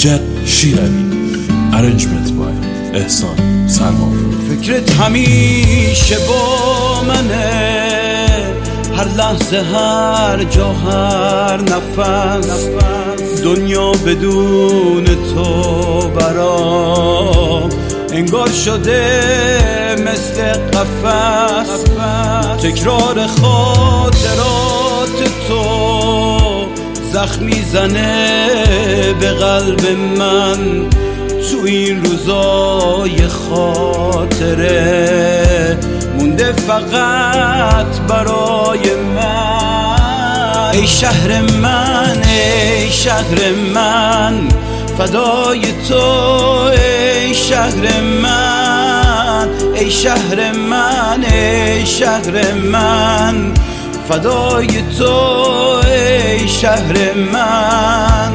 امجد شیروی. Arrangement by احسان سلمان. فکرت همیشه با منه، هر لحظه هر جا هر نفس، دنیا بدون تو برام انگار شده مثل قفس. تکرار خاطرات تو زخم میزنه به قلب من، تو این روزای خاطره مونده فقط برای من. ای شهر من، ای شهر من، فدای تو ای شهر من. ای شهر من، ای شهر من، فدای تو ای شهر من.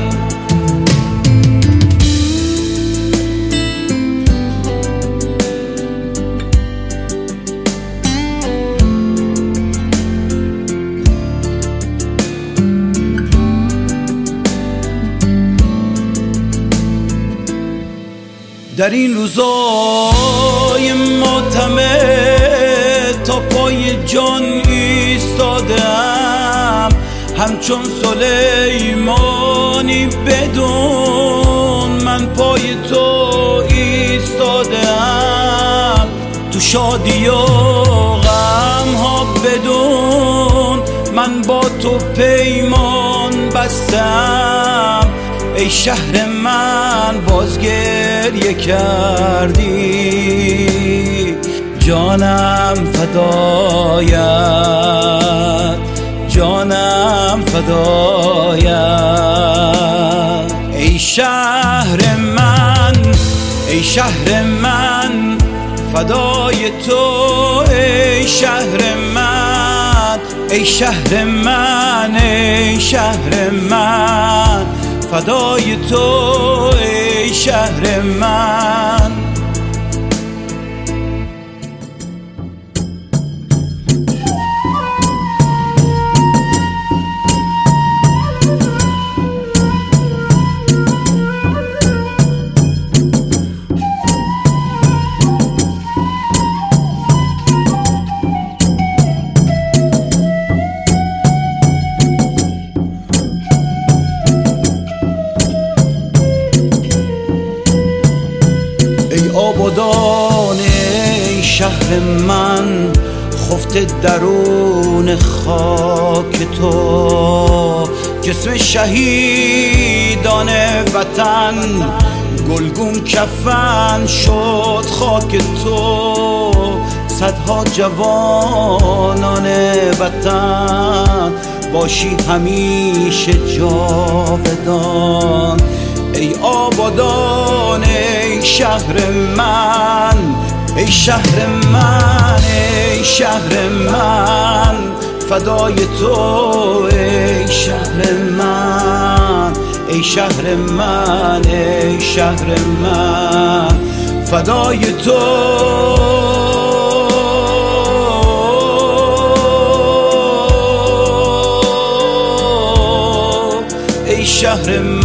در این روزای ماتمه تا پای جان ایستادم، همچون سلیمانی بدون من پای تو ایستادم. تو شادی و غم ها بدون من با تو پیمان بستم. ای شهر من باز گریه کردی، جانم فدایت، جانم فدایت. ای شهر من، ای شهر من، فدای تو ای شهر من. ای شهر من، ای شهر من، فدای تو ای شهر من. آبادان ای شهر من، خفته درون خاک تو، جسم شهیدان وطن گلگون کفن شد خاک تو. صدها جوانان وطن باشی همیشه جاودان. ای آبادان ای شهر من، ای شهر من، ای شهر من، فدای تو ای شهر من. ای شهر من، ای شهر من، فدای تو ای شهر من.